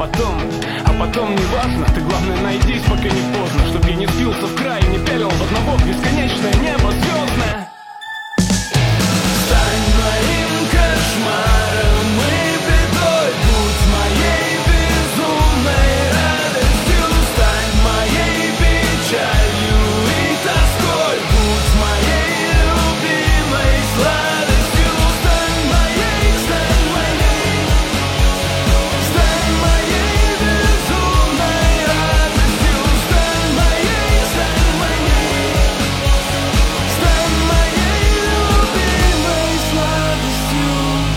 потом неважно, ты главное найдись, пока не поздно, чтоб я не сбился в край и не пялил в одного в бесконечное небо звездное. Стань моим кошмаром и бедой, будь моей безумной радостью, стань моей печалью и тоской, будь моей любимой сладостью, стань моей безумной радостью, стань моей любимой сладостью.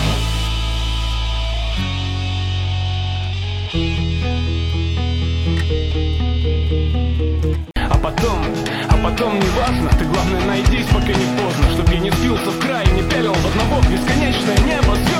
А потом неважно, ты главное найдись, пока не поздно, чтоб я не сбился в край и не пялил в одного в бесконечное небо.